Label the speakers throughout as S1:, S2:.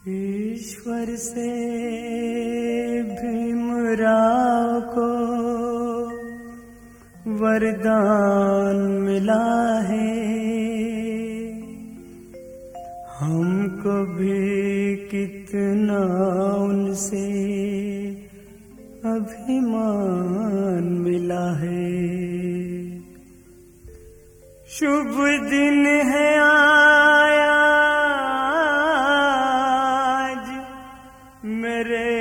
S1: ईश्वर से भीमराव को वरदान मिला है, हमको भी कितना उनसे अभिमान मिला है। शुभ दिन है आया आज मेरे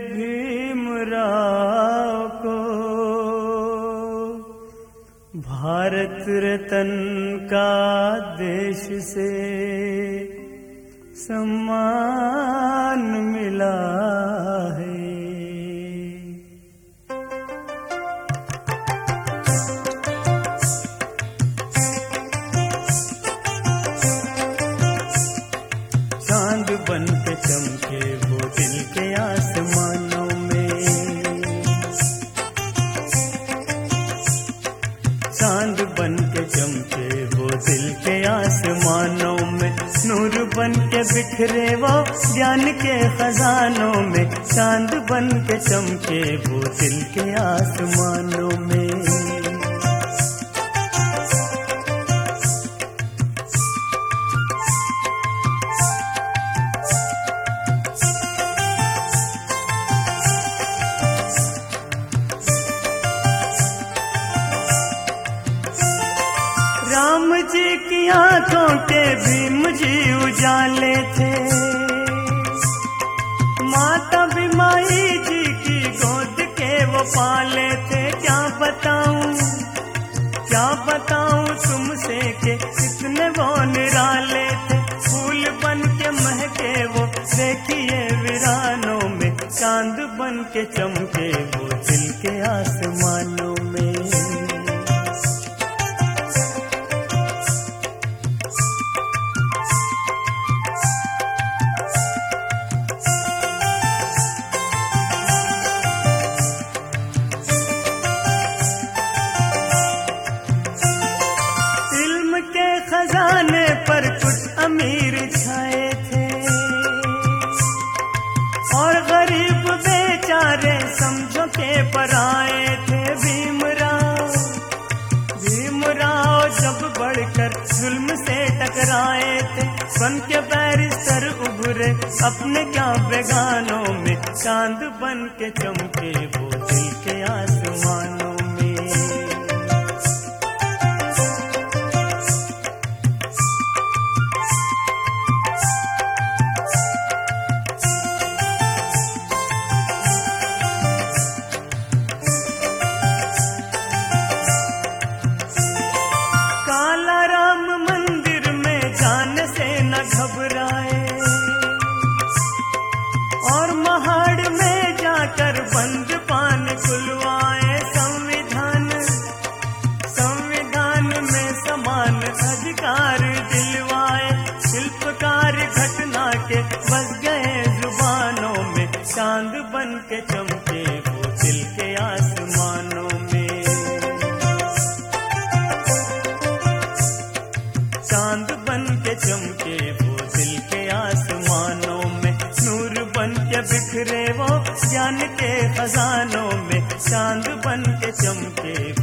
S1: भीमराव को, भारत रत्न का देश से सम्मान मिला है। चांद बन के चमके वो दिल के आसमानों में, चांद बन के चमके वो दिल के आसमानों में, नूर बन के बिखरे वो ज्ञान के खजानों में, चांद बन के चमके वो दिल के आसमानों में। राम जी की आंखों के भीम जी उजाले थे, माता बीमाई जी की गोद के वो पाले थे। क्या बताऊं तुमसे के कितने वो निराले थे, फूल बन के महके वो देखिए वीरानों में, चांद बन के चमके वो दिल के आसमानों में। खजाने पर कुछ अमीर छाए थे और गरीब बेचारे समझो के पराए थे। भीमराव जब बढ़कर जुल्म से टकराए थे, बन के बैरिस्टर उभरे अपने क्या बेगानों में, चांद बन के चमके वो दिल के आसमानों में। घबराए और महाड़ में जाकर बंद पान खुलवाए, संविधान में समान अधिकार दिलवाए, शिल्पकार घटना के बस गए जुबानों में, चांद बन के चमके वो दिल के आसमानों में। चांद बन के चमके वो दिल के आसमानों में, नूर बन के बिखरे वो ज्ञान के खजानों में, चांद बन के चमके